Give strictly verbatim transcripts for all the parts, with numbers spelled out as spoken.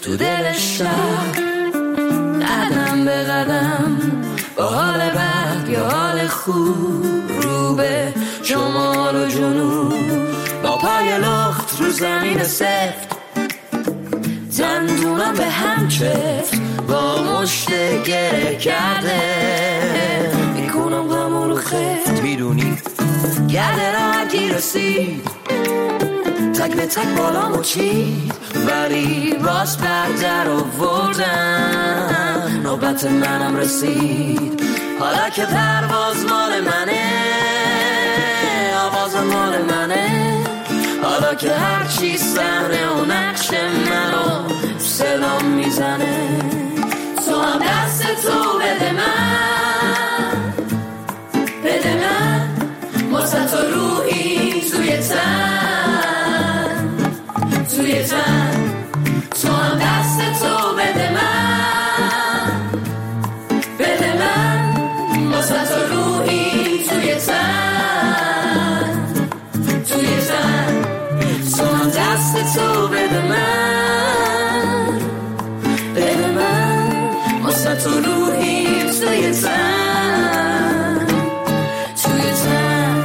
تو دل شب، قدم به قدم با حال بد یا حال خوب، رو به شمال و جنوب با پای لخت رو زمین سفت، دندونم به هم چفت با مشت گره کرده، میکنم غم رو خفت، میدونی گرده را گی رسید، تک به تک بالامو چید، ولی باز بردر آوردم، نوبت منم رسید، حالا که پرواز مال منه، آواز مال منه، حالا که هرچی صحنه و نقش منو صدام میزنه، تو هم دست تو بده من، بده من، واسه تو روحی توی تن، توی تن، تو هم دست تو بده من، بده من، واسه تو روحی توی تن، توی تن، تو هم دست تو بده من، بده من، واسه تو روحی توی تن، توی تن.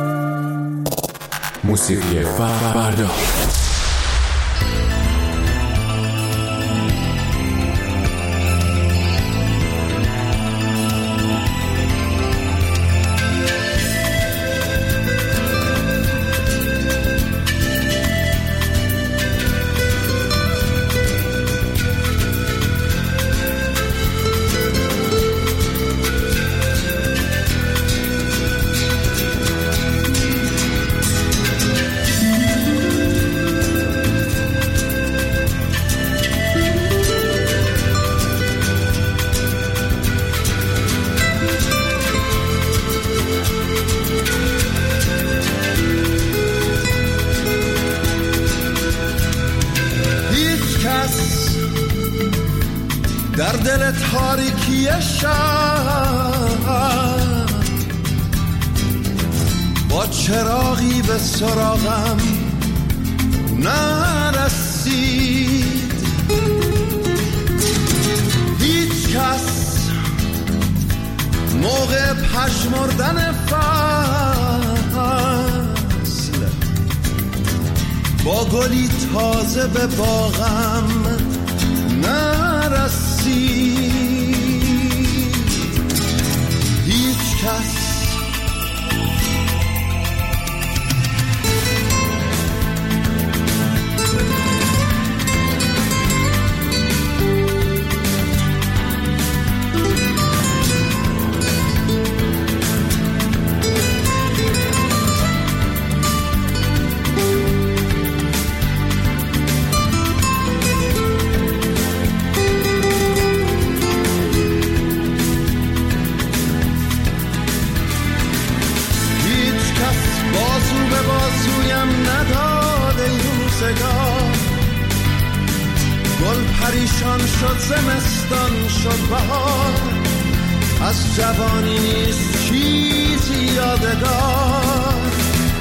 موسیقی فردا در دل تاریکی شب با چراغی به سراغم نرسید، هیچ کس موقع پژمردن فصل با گلی تازه به باغم نرسید، هیچ کس گل پریشان شد، زمستان شد بهار، از جوانی نیست چیزی یادگار،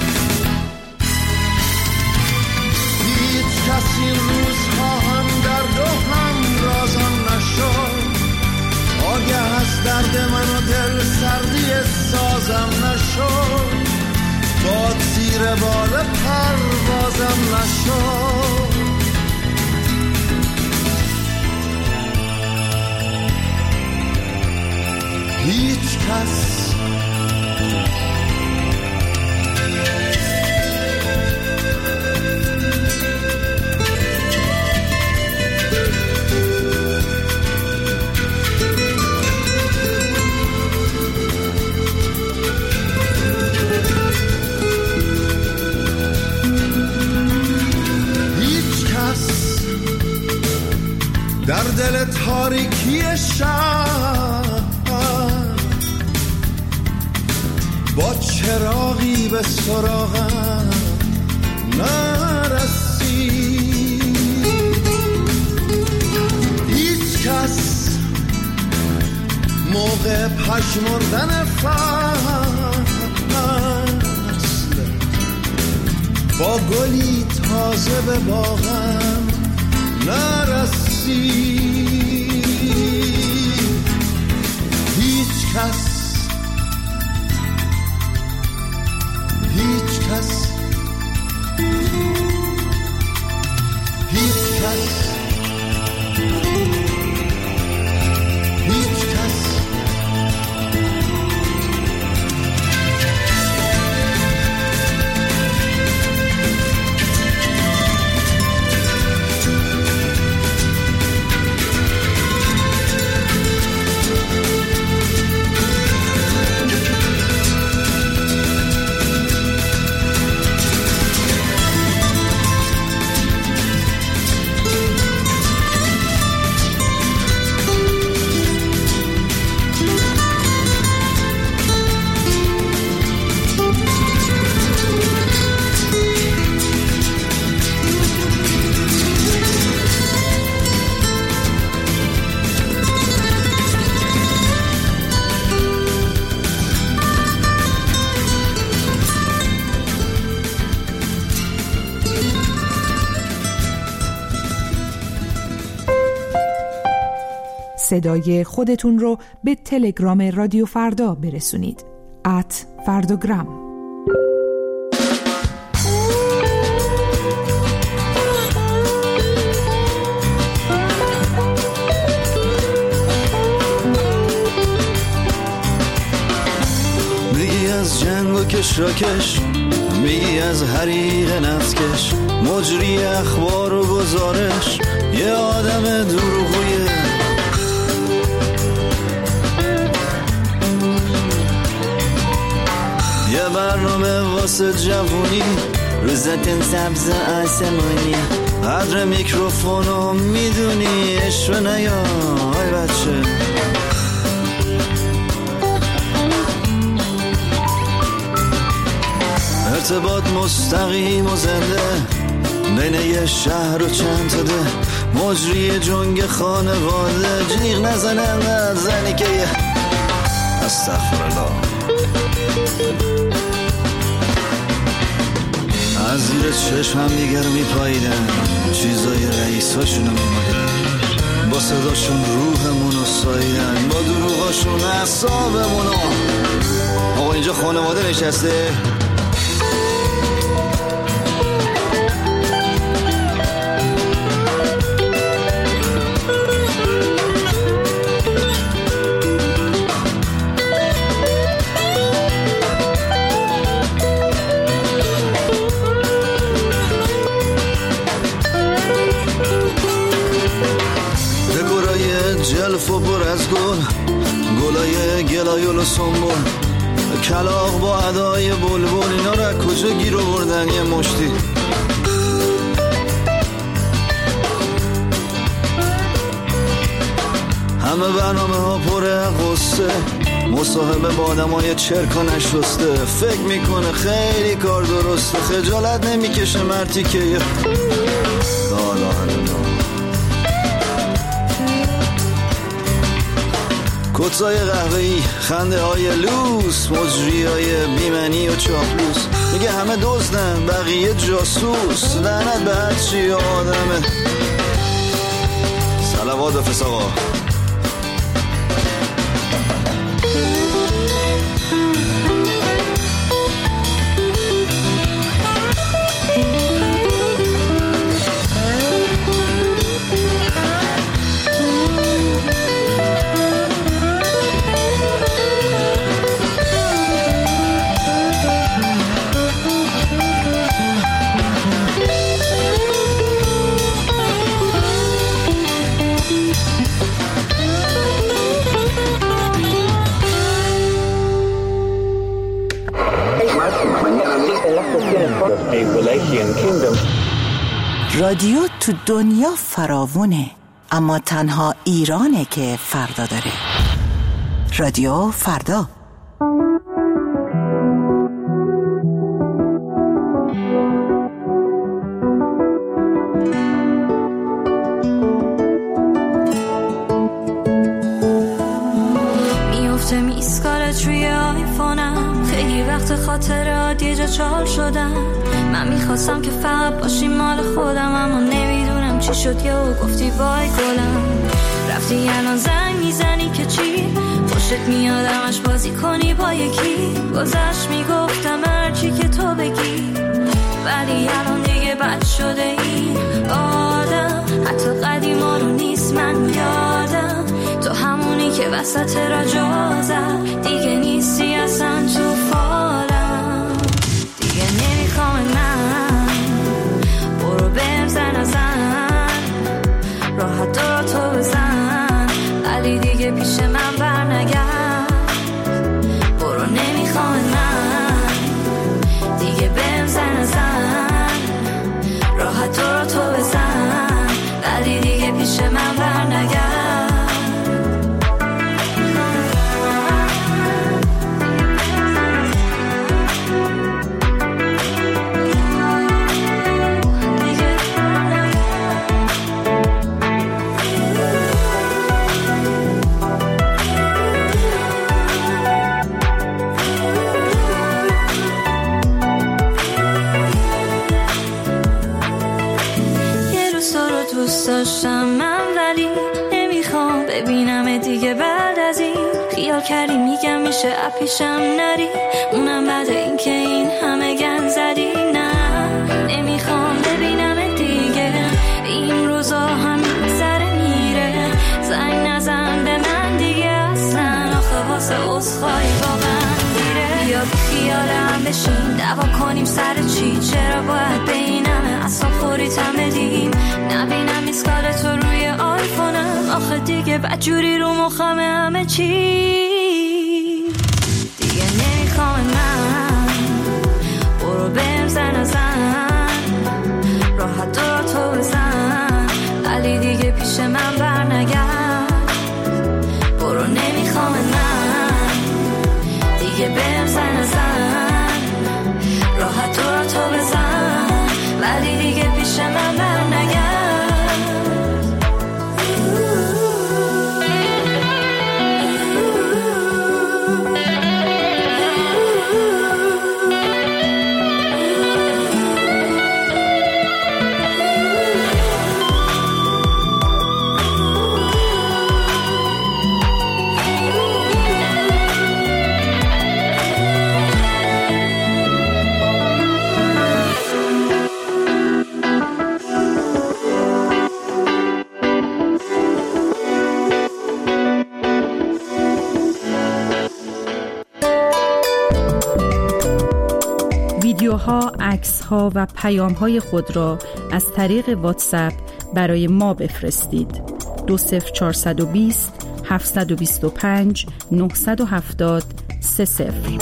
هیچ کسی این روزها هم درد و هم رازم نشد، آگه از درد من و دل سردی سازم نشد، باد زیر بال پروازم نشد، هیچ کس در دل تاریکی شب با چراغی به سراغم نرسید، هیچ کس موقع پژمردن فصل با گلی تازه به باغم نرسید، کسی هیچ کس هیچ کس هیچ کس هیچ کس صدای خودتون رو به تلگرام رادیو فردا برسونید. ات فرداگرام. میگی از جنگ و کشراکش، میگی از حریق نفتکش، مجری اخبار و گزارش، یه آدم دروغویه. یه برنامه واسه جوونی، روزتن سبز آسمانی، قدر میکروفونو میدونی، عشق نیا های بچه. ارتباط مستقیم و زنده بین یه شهر و چند تا ده، مجری جنگ خانواده، جیغ نزنن زنی که یه استغفرالله از زیر چشم دیگر میپاییدن، چیزای رئیساشونو میمادن، با صداشون روحمونو ساییدن، با دروغاشون اعصابمونو. آقا اینجا خانواده نشسته، جلف و پر از گل، گلای گلایول و سنبول، کلاغ با ادای بلبل، اینا را کجا گیر آوردن یه مشتی. همه برنامه ها پر قصه، مصاحبه با آدم های چرکا نشسته، فکر میکنه خیلی کار درسته، خجالت نمیکشه مرتی که یه لالا هلنا کتای قهوه‌ای، خنده های لوس، مجری های بیمنی و چاپلوس، میگه همه دزدن بقیه جاسوس، لعنت به هر چی آدمه. صلوات و فساقا. رادیو تو دنیا فراوونه، اما تنها ایرانه که فردا داره. رادیو فردا. میفته میسکالت روی آیفونم، خیلی وقت خاطرات یه جا چال شدم. من میخواستم که فقط باشی مال خودم، اما نمیدونم نمیدونم چی شد یا گفتی بای گلم، رفتی الان زنگ میزنی که چی؟ خوشت میاد همش بازی کنی با یکی. گذشت میگفتم هرچی که تو بگی، ولی الان دیگه بد شده این آدم. حتی قدیما رو نیست من یادم، تو همونی که وسط را جا زد. دیگه نیستی اصلا تو فالم، دیگه نمیخوام من. برو بهم زن ازن، راحت دارا تو بزن، ولی دیگه پیش من بر نگرد. برو نمیخوام من، دیگه بهم زن ازن، راحت دارا تو بزن، ولی دیگه پیش من بر نگرد. داشتم من ولی نمیخوام ببینم دیگه. بعد از این خیال کردی میگم میشه اپیشم نری، اونم بعد این که این همه گن زدی. نه نمیخوام ببینم دیگه، این روزا هم میگذره میره. زنگ نزن به من دیگه اصلا، آخه واسه عذرخواهی واقعا دیره. بیا بی خیالم بشین دعوا کنیم سر چی؟ چرا باید به این همه اصلا خوریتم بدیم؟ نبینم میسکال تو روی آیفونم، آخه دیگه بدجوری رو مخم همه چی. دیگه نمیخوام من، برو بهم زن ازن، راحت دارا تو بزن، ولی دیگه پیش من بر نگرد. برو نمیخوام من، دیگه بهم زن ازن، راحت دارا تو بزن، ولی دیگه پیش من بر نگرد. ویدیوها، عکس‌ها و پیام‌های خود را از طریق واتساپ برای ما بفرستید. دو صفر چهارصد و بیست هفتصد و بیست و پنج نهصد و هفتاد سه صفر.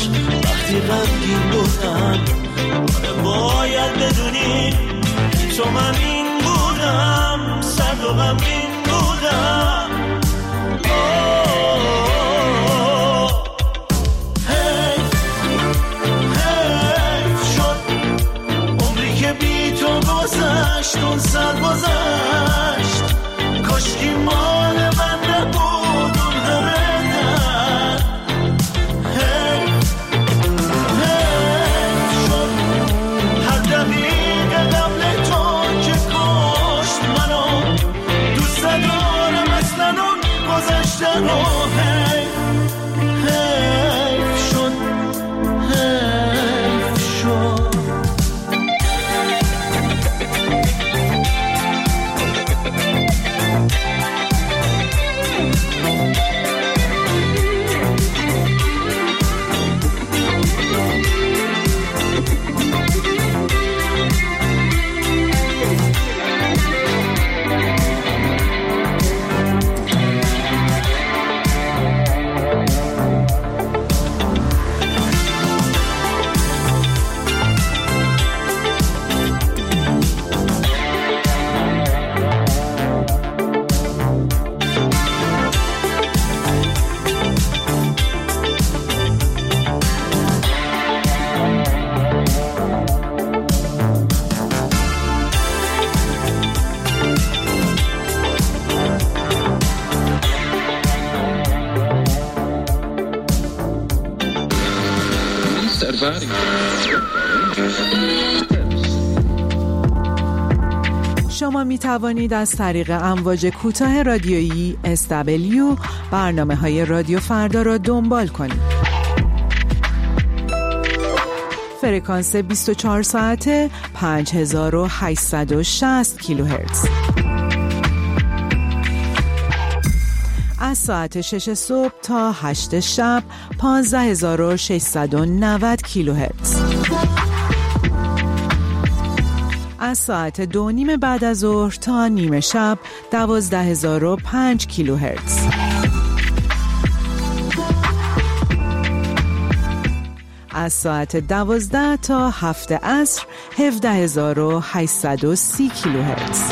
وقتی غمگین بودم. باید بدونی تو من این بودم، سرد و غمگین بودم. حیف حیف شد عمری که بی تو گذشت، اون سر گذشت. کاشکی مال من نبود اون همه در. حیف حیف شد هر دقیقه قبل تو که کشت منو. دوست دارم اصلا اون گذشتن رو. حیف حیف شد حیف شد. شما می توانید از طریق امواج کوتاه رادیویی اس دبلیو برنامه های رادیو فردا را دنبال کنید. فرکانس بیست و چهار ساعته پنج هزار و هشتصد و شصت کیلوهرتز. از ساعت شش صبح تا هشت شب پانزده هزار و ششصد و نود کیلوهرتز. از ساعت دو نیم بعد از ظهر تا نیمه شب دوازده هزار و پنج کیلوهرتز. از ساعت دوازده تا هفت عصر هفده هزار و هشتصد و سی کیلوهرتز.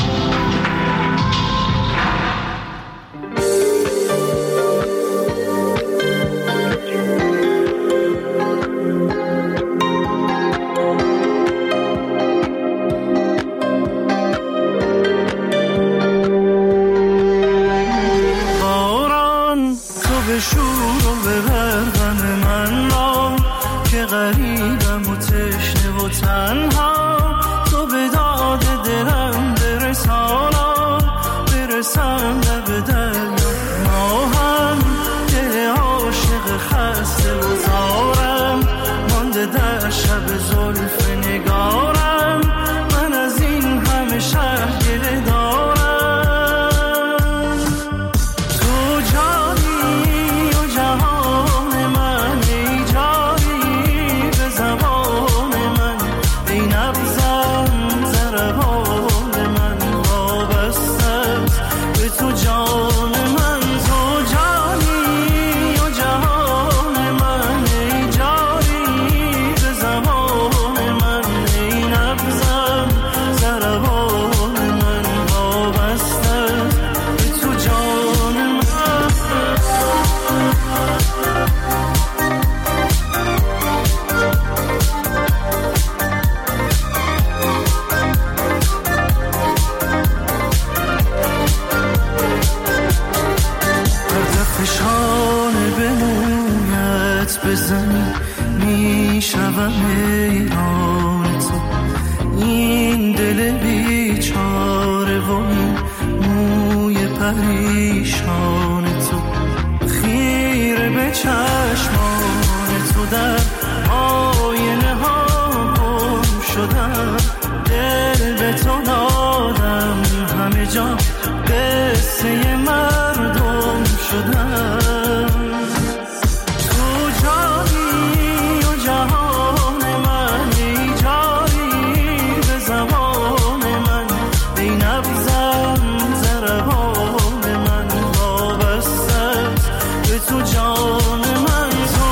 تو جان من تو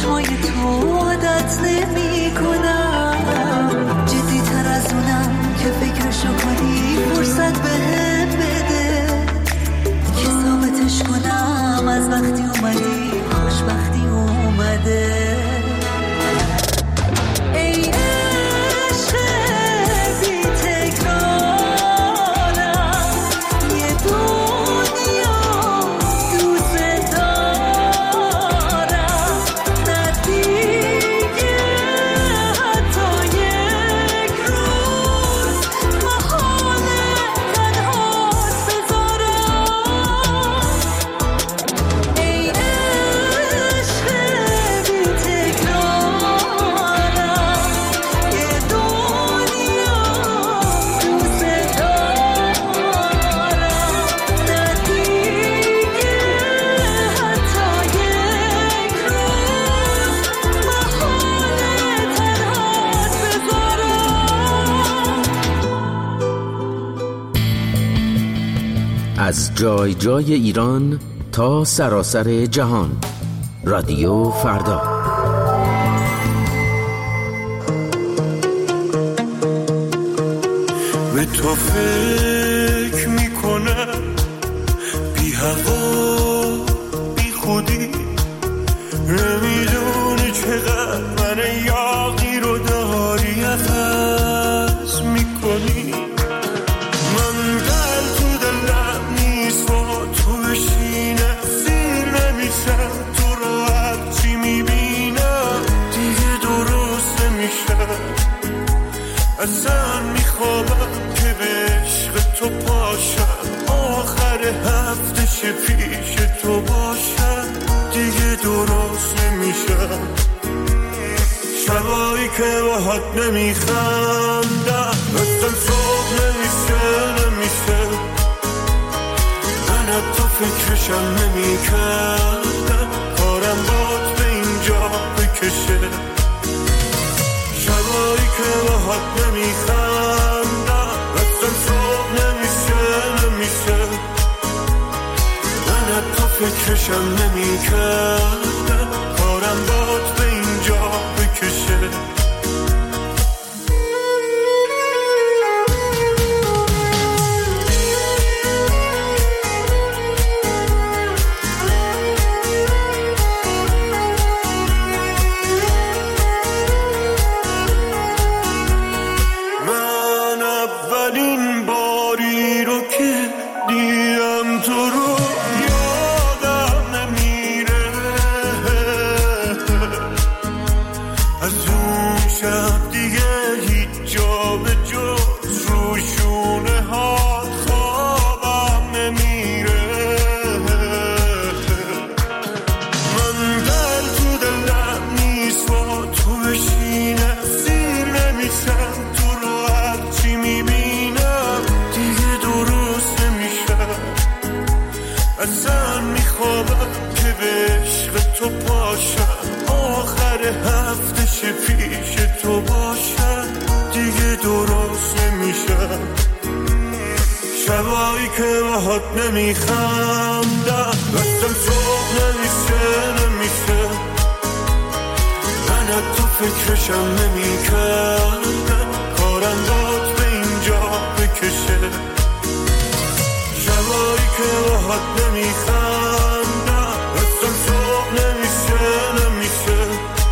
چشمای تو عادت نمی کنم، جدی تر از اونم که فکرشو کنی فرصت بهم بده که ثابتش کنم از وقتی اومدی خوشبختی اومده. از جای جای ایران تا سراسر جهان، رادیو فردا. به تو فکر میکنم بی هوا بی خودی، نمیدونی چقدر من یاغی رو داری عوض میکنی. من دل تو دلم نیست با تو بشینم، سیر نمیشم تو رو هرچی میبینم دیگه درست نمیشم. اصلا میخوابم که به عشق تو پاشم، آخر هفته پیش تو باشم دیگه درست نمیشم. شبایی که باهات نمیخندم اصلا صبح نمیشه نمیشه. من حتی فکرشم نمیکردم کارم باد به اینجا بکشه. شبایی که باهات نمیخندم اصلا صبح نمیشه نمیشه. من حتی فکرشم نمیکردم کارم باد به اینجا بکشه. شبایی که باهات نمیخندم اصلا صبح نمیشه نمیشه. من حتی فکرشم نمیکردم کارم داد به اینجا بکشه. شبایی که باهات نمیخندم اصلا صبح نمیشه نمیشه.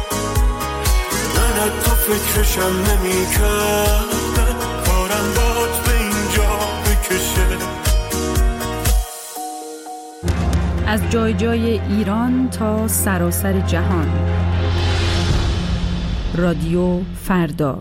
من حتی فکرشم نمیکردم کارم داد به اینجا بکشه. از جای جای ایران تا سراسر جهان، رادیو فردا.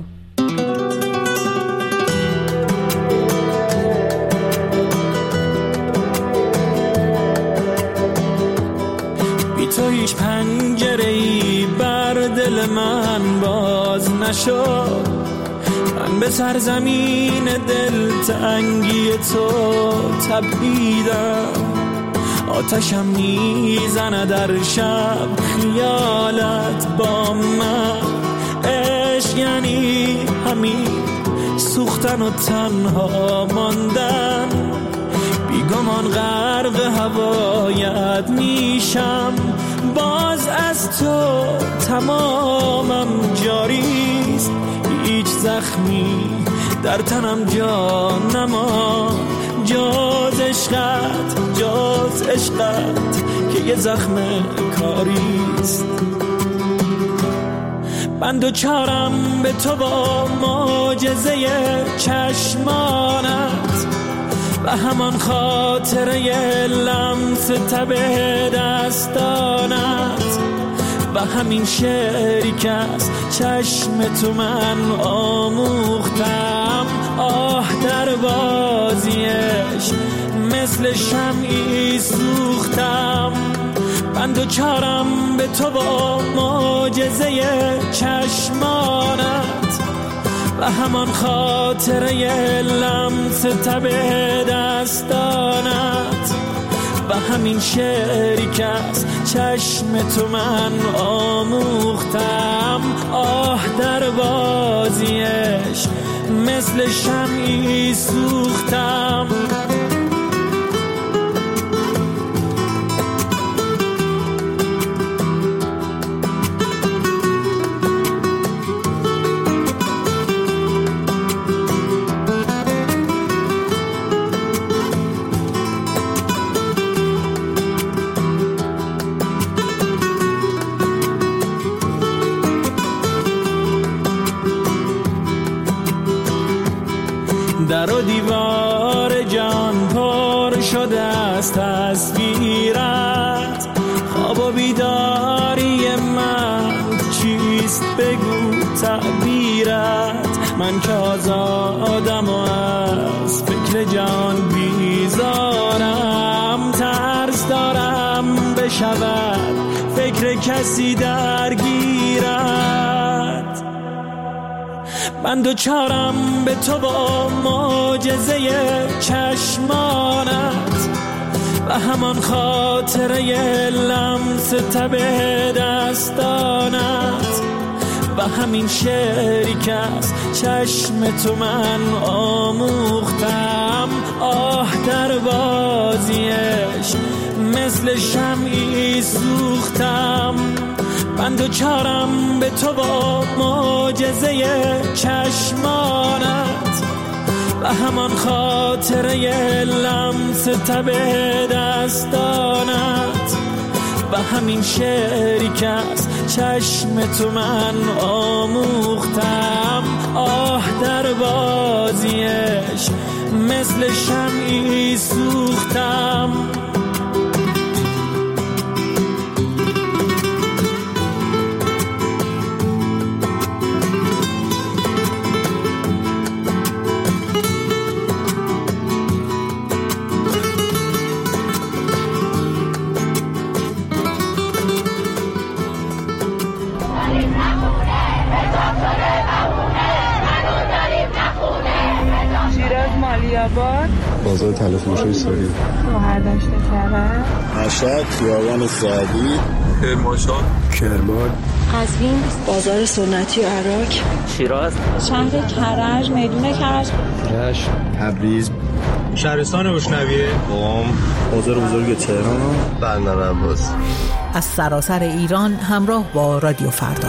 بی تو هیچ پنجره‌ای بر دل من باز نشد. من به سرزمین دلتنگی تو تپیدم. آتشم میزنه در شب خیالت با من. عشق یعنی همین سوختن و تنها ماندن. بیگمان غرق هوایت میشم باز از تو تمامم جاریست، هیچ زخمی در تنم جا نما، جاز عشقت جاز عشقت که یه زخم کاریست. من دوچارم به تو با معجزه چشمانت و همان خاطره لمس تب دستانت و همین شعری که از چشم تو من آموختم. آه در بازیش مثل شمعی سوختم. من دوچارم به تو با معجزه چشمانت و همان خاطره لمس تب دستانت و همین شعری که از چشم تو من آموختم. آه در بازیش مثل شمعی سوختم. در و دیوار جان پر شده است تصویرت، خواب و بیداری من چیست بگو تعبیرت. من که آزادم و از فکر جان بیزارم، ترس دارم بشود فکر کسی درگیرت. من دوچارم به تو با معجزه چشمانت و همان خاطره لمس تب دستانت و همین شعری که از چشم تو من آموختم. آه در بازیش مثل شمعی سوختم. من دوچارم به تو با معجزه چشمانت و همان خاطره لمس تب دستانت و همین شعری که از چشم تو من آموختم. آه در بازیش مثل شمعی سوختم. بازار تلفروشی ساری بهرداشت کرد مشهد خیابان سعدی کرمانشاه کرمان قزوین بازار سنتی عراق شیراز شهر کرج میدون کرج رشت تبریز شهرستان اشنویه قم بازار بزرگ تهران بندر عباس. از سراسر ایران همراه با رادیو فردا.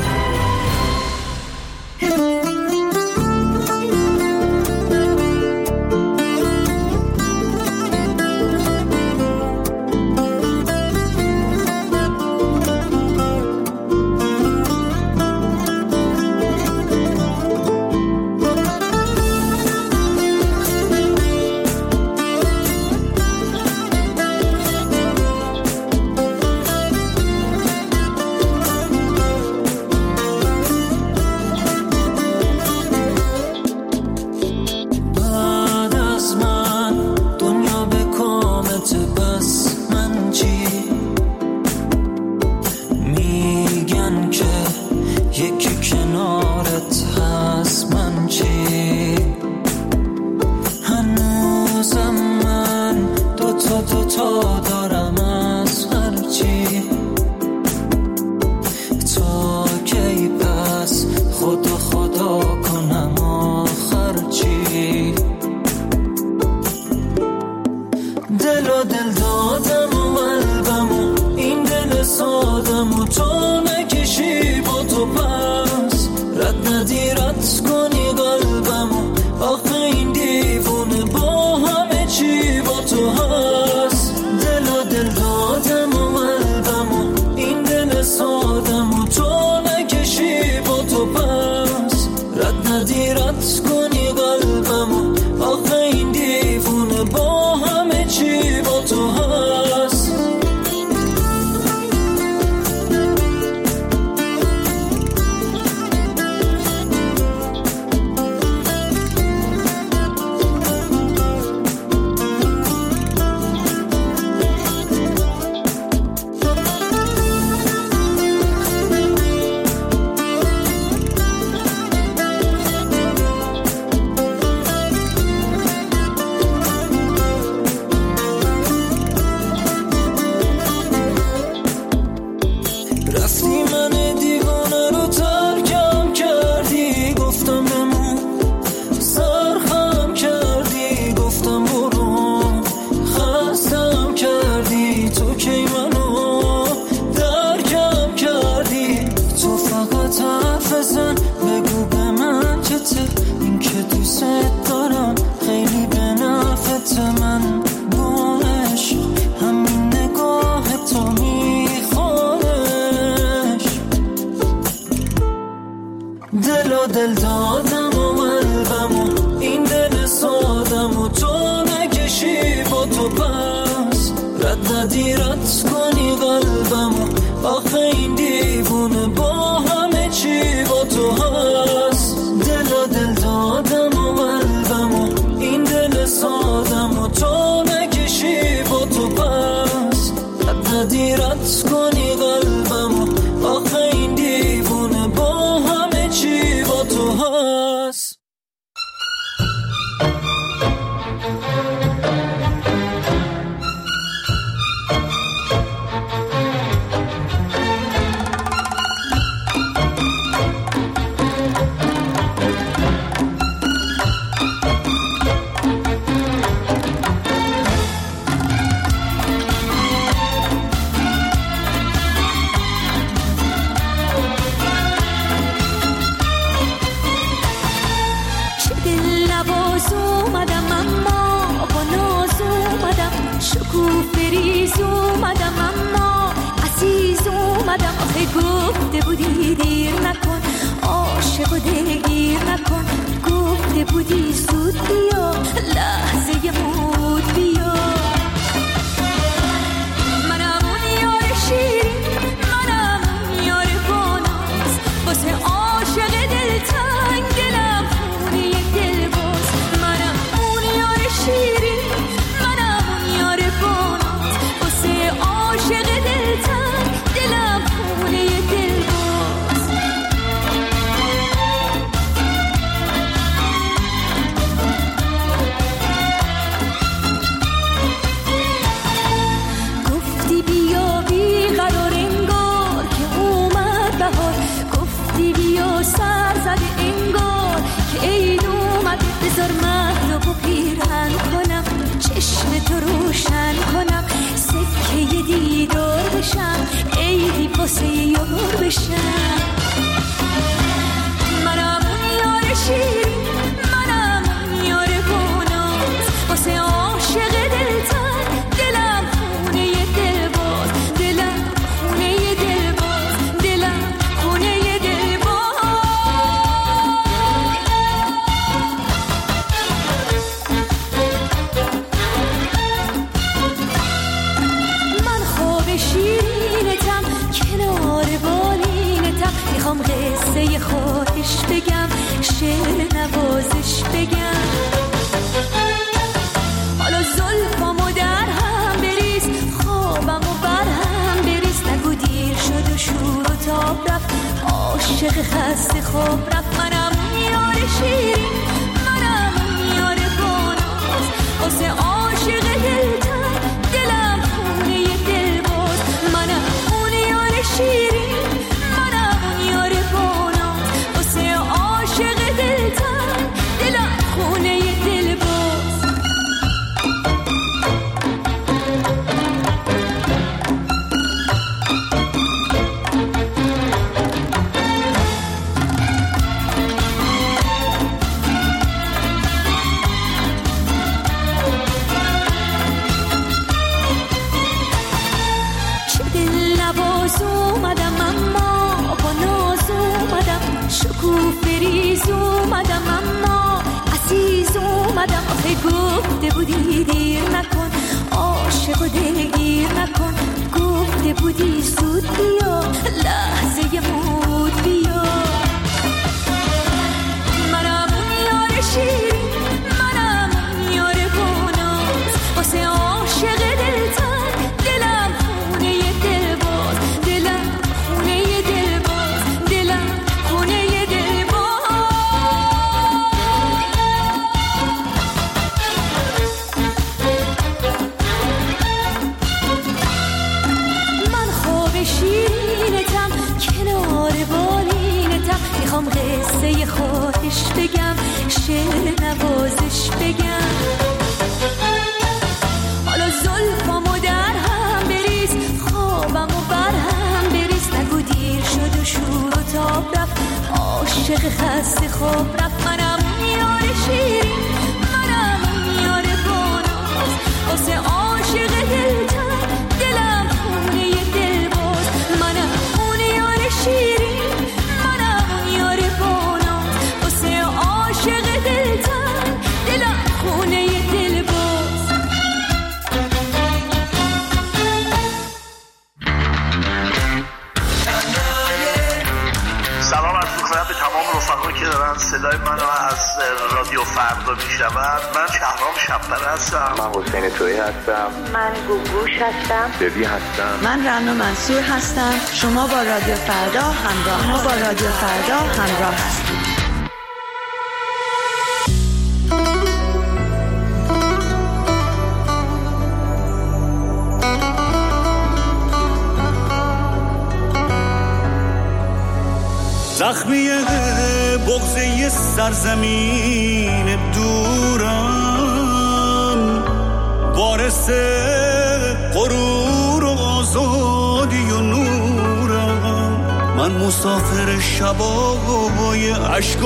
دل دادم و قلبم و این دل سادم و تو نکشی با تو پس رد ندی رد کنی قلبم و آخه این دیوونه با همه چی با تو هست. دل و دل دادم و قلبم و این دل سادم و تو نکشی با تو پس رد ندی رد کنی قلبم و آخه این دیوونه با همه چی با تو هست. گفته بودی دیر نکن عاشق و دلگیر نکن گفته بودی زود بیا لحظه مود بیا منم اون یار شیرین منم اون یار باناز واسه عاشق دلتنگ دلم خونه یک دل باز منم اون یار شیرین منم اون یار باناز واسه عاشق دلتنگ دلم خونه یک دل باز. گفتی بیا بی قرار انگار که اومد بهار گفتی بیا سر زده انگار که عید اومد بذار مهرب و پیرهن کنم چشم تو روشن کنم سکه دیدار بشم عیدی واسه یار بشم منم اون یار شیرین منم اون یار باناز واسه عاشق دلتنگ دلم خونه ی دل باز دلم خونه ی دل باز دلم خونه ی دل باز. من خواب شیرینتم کنار بالینتم میخوام قصه خواهش بگم شعر نوازش بگم حالا زلفامو در هم بریز خوابمو بر هم بریز نگو دیر شد و شور و تاب رفت عاشق خسته خواب رفت منم اون یار شیرین منم اون یار باناز واسه عاشق دلتنگ دلم خونه ی دل باز منم اون یار شیرین منم اون یار باناز واسه عاشق دلتنگ دلم خونه ی دل باز. چه دل نواز اومدم اما با ناز اومدم شکوفه ریز اومدم اما عزیز اومدم آخه گفته بودی دیر نکن عاشق و دلگیر نکن گفته بودی زود بیا لحظه مود بیا منم اون یار شیرین منم اون یار باناز واسه عاشق دلتنگ دلم خونه ی دل باز دلم خونه ی دل باز دلم خونه ی دل باز. من خواب شیرینتم کنار بالینتم میخوام قصه خواهش بگم شعر نوازش بگم حالا زلفامو در هم بریز خوابمو بر هم بریز نگو دیر شد و شور و تاب رفت عاشق خسته خواب رفت منم اون یار شیرین منم اون یار باناز واسه عاشق دلتنگ دلم خونه ی دل باز منم اون یار شیرین منم اون یار باناز منو از رادیو فردا میشنوند. من شهرام شب‌پره هستم. من حسین تویی هستم. من گوگوش هستم. ببی هستم. من رنا منصور هستم. شما با رادیو فردا همراه ما با رادیو فردا همراه هستید. زخمی بغضه سرزمین دورم، وارث غرور و آزادی و نورم. من مسافر شبای عشق و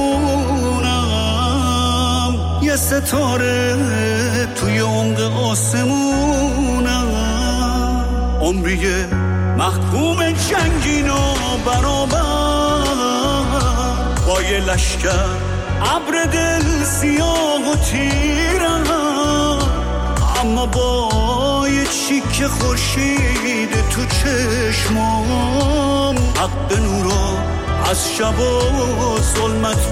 خونم، یه ستاره توی عمق آسمونم. عمریه محکوم جنگین و برابر با یه لشکر ابر دل سیاه و تیرم، اما با یه چیک خورشید تو چشمام حق نورا از شب و ظلمت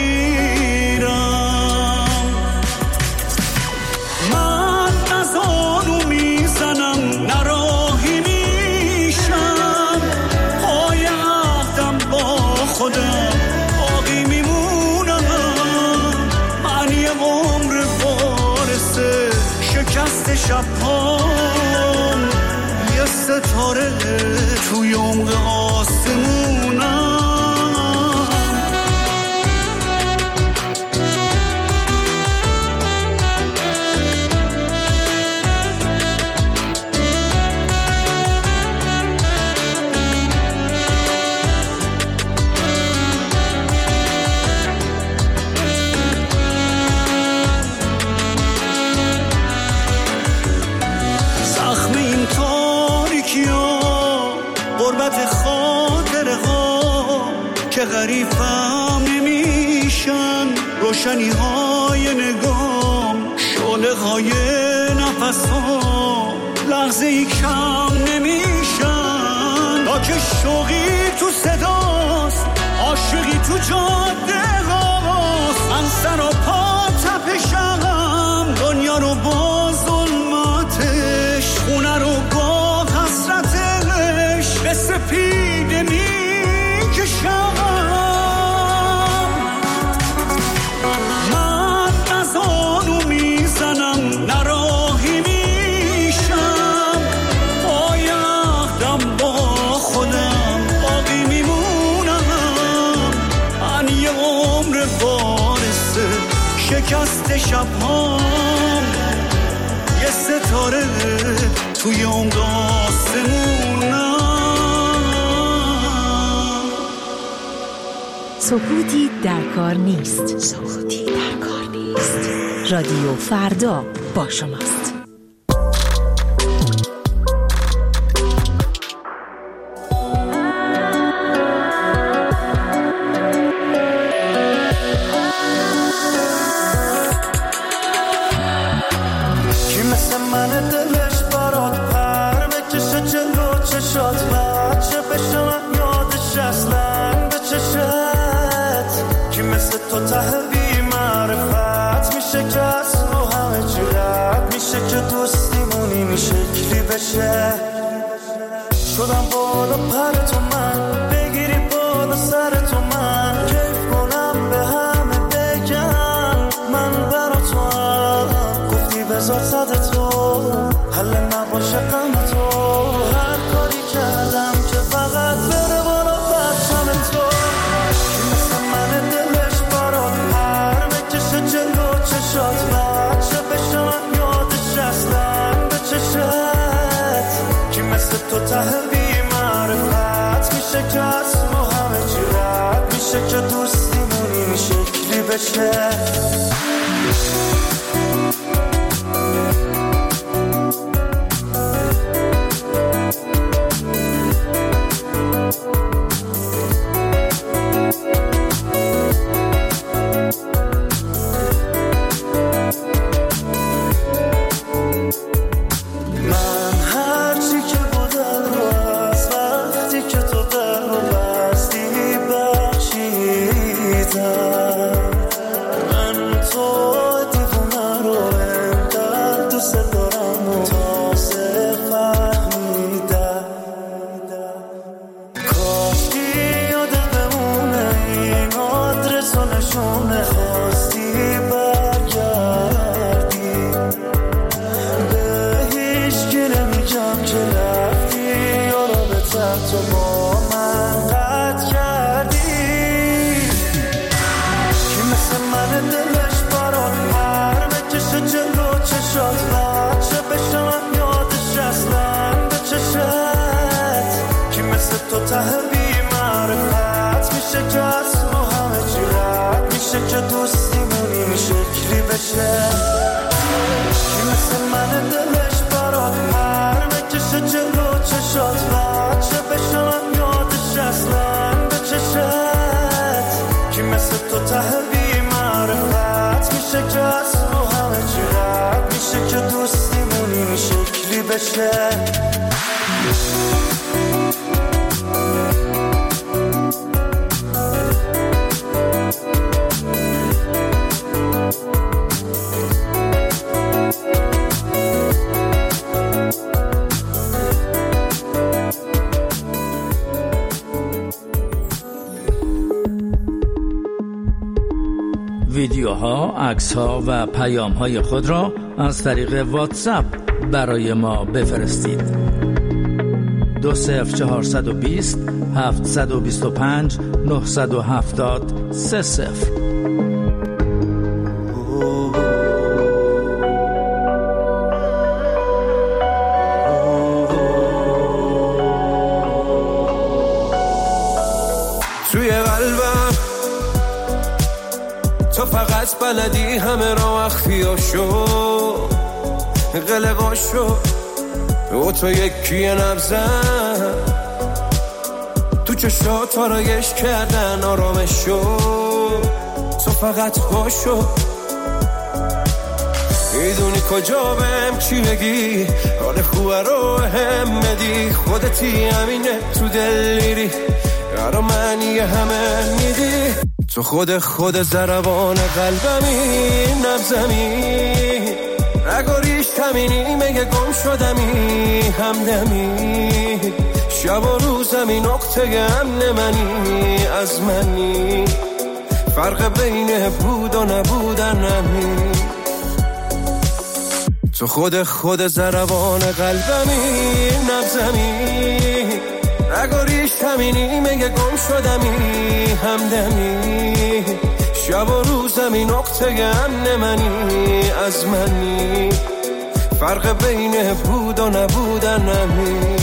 میگیرم. من از آنو میزنم نراهی میشم، پای عهدم با خودم باقی میمونم. من یه عمر وارث شکست شب‌هام، یه ستاره توی عمق آسمونم. که غریبم نمیشن روشنی های نگام، شعله های نفس ها لحظه ای کم نمیشن. تا که شوقی تو صداست، عاشقی تو جاده هاست. من سر و پا تپشم، دنیا رو با ظلمتش، خونه رو با حسرتش به سپیده میکشم. نراهی میشم، پای عهدم با خودم باقی میمونم. من یه عمر وارث شکست شب‌هام، یه ستاره توی عمق آسمونم. سکوتی در کار نیست. سکوتی در کار نیست. رادیو فردا با شماست. کی مثل من دلش برات پر بکشه جلو چشات، بچه بشم یادش اصلا به چشت. کی مثل تو ته بی معرفت میشه که از رو همه چی رد میشه، که دوستیمونی این شکلی بشه. شدم بالا پر تو من، بگیری بالا سر تو من، کیف کنم به همه بگم من برا تو هم. گفتی بذار صد تو حل نباشه غم تو، هر کاری کردم که فقط بره بالا بچم تو. مثل من دلش برات پر بکشه جلو چشات، بچه بشم یادش اصلا به چشت. کی مثل تو ته بی معرفت میشه که از رو همه چی رد میشه، که دوستیمون این شکلی بشه. دیدم نخواستی برگردی، به هیچ که نمیگم که رفتی یا رابطم تو با من قطع کردی. کی مثل من دلش برات پر بکشه جلو چشات بچه بشم یادش اصلا به چشت. کی مثل تو ته بی معرفت میشه که از رو همه چی رد میشه که دوستیمونی میشه کلی بشه. کی مثل من دلش برات پر بکشه جلو چشات بچه بشم یادش اصلا به چشت. کی مثل تو ته بی معرفت میشه که از رو همه چی رد میشه که دوستیمونی میشه کلی بشه. ویدیوها، عکس‌ها و پیام‌های خود را از طریق واتساپ برای ما بفرستید. دو صفر چهارصد و بیست هفتصد و بیست و پنج نهصد و هفتاد سه صفر. توی قلبم تو فقط بلدی همه را اخفیاشو قلقاشو و تو یکی نبزن تو چشات آرایش کردن آرامشو تو فقط باشو. میدونی کجا بهم چی بگی حال خوبه رو هم بدی خودتی همینه تو دل میری یارو معنی همه میدی تو خود خود ضربان قلبمی نبزمی نگاریش همینی مگه گم شدمی همدمی شب و روزمی نقطه امن منی از منی فرق بین بود و نبودن نمی تو خود خود ضربان قلبمی نبزمی نگاریش همینی مگه گم شدمی همدمی شب و روزمی نقطه امن منی از منی فرق بین بود و نبودن نمی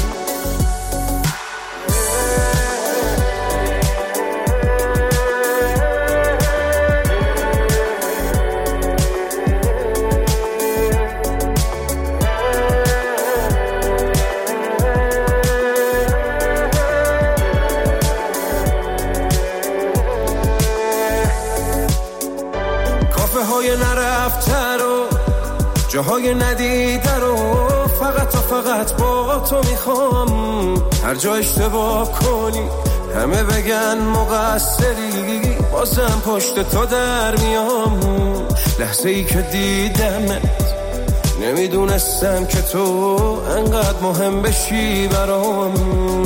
نرفته رو جاهای ندیده رو فقط تا فقط با تو میخوام هر جا اشتباه کنی همه بگن مقصری بازم پشت تو در میام لحظه ای که دیدمت نمیدونستم که تو انقدر مهم بشی برام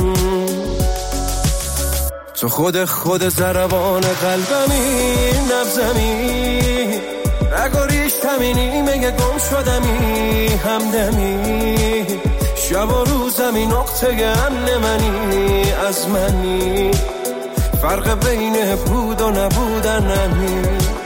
تو خود خود ضربان قلبمی نبزمی نگاریش همینی مگه گم شدمی همدمی شب و روزمی نقطه امن منی از منی فرق بین بود و نبودن نمی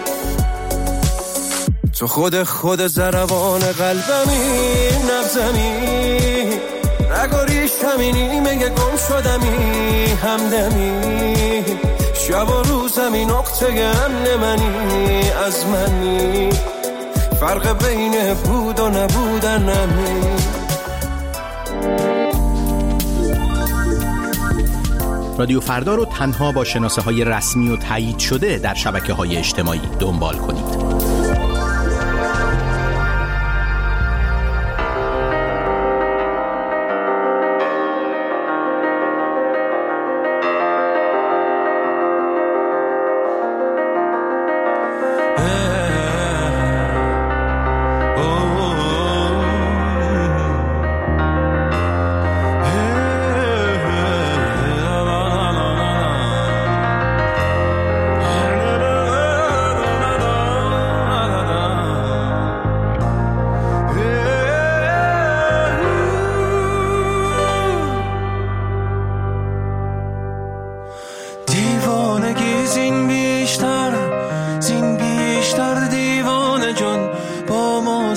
تو خود خود ضربان قلبمی نبزمی نگاریش همینی مگه گم شدمی همدمی شب و روزمی نقطه امن منی از منی فرق بین بود و نبودن نمی رادیو فردا رو تنها با شناسه های رسمی و تایید شده در شبکه های اجتماعی دنبال کنید.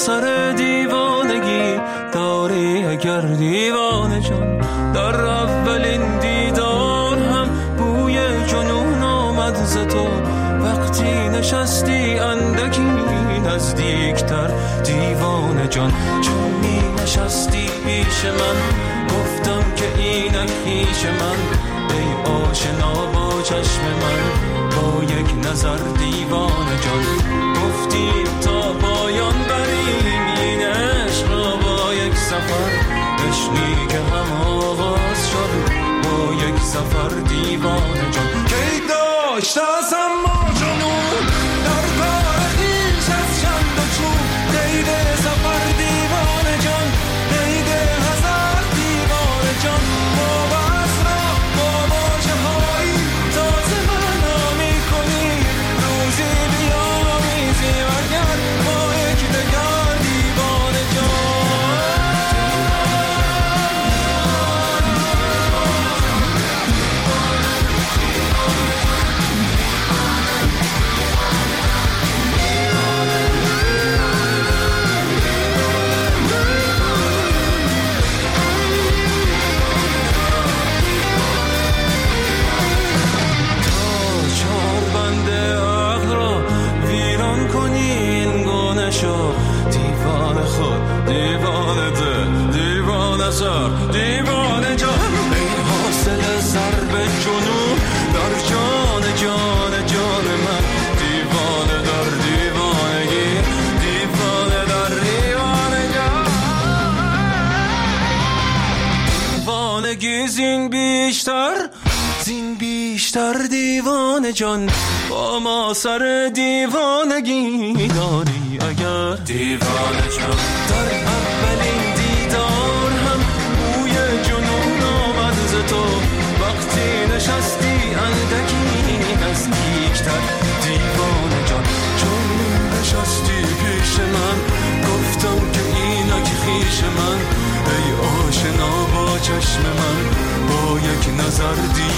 سر دیوانگی داری اگر دیوانه جان. در اولین دیدار هم بوی جنون آمد ز تو، وقتی نشستی اندکی نزدیکتر دیوانه جان. چون می نشستی پیش من گفتم که اینک خویش من، ای آشنا با چشم من با یک نظر دیوانه جان. گفتیم تا پایان بریم این عشق را با یک سفر، عشقی که هم آغاز شد با یک سفر دیوانه جان. کی داشت از اما جنون در پارخیش از چند و چون، دیده سفر دیوانه جان، دیده هزار دیوانه جان. با بس را با واجه هایی تازه معنا می کنی، روزی بیامیزی وگر با یک دگر دیوانه جان. دیوانه خود دیوانه دل دیوانه سر دیوانه جان. ای حاصل ضرب جنون در جان جان جان من، دیوانه در دیوانگی دیوانه در دیوانه جان. دیوانگی زین بیشتر زین بیشتر دیوانه جان. با ما سر دیوانگی داری اگر دیوانه جان. در اولین دیدار هم بوی جنون آمد ز تو، وقتی نشستی اندکی نزدیکتر دیوانه جان. چون نشستی پیش من گفتم که اینک خویش من، ای آشنا با چشم من با یک نظر دیوانه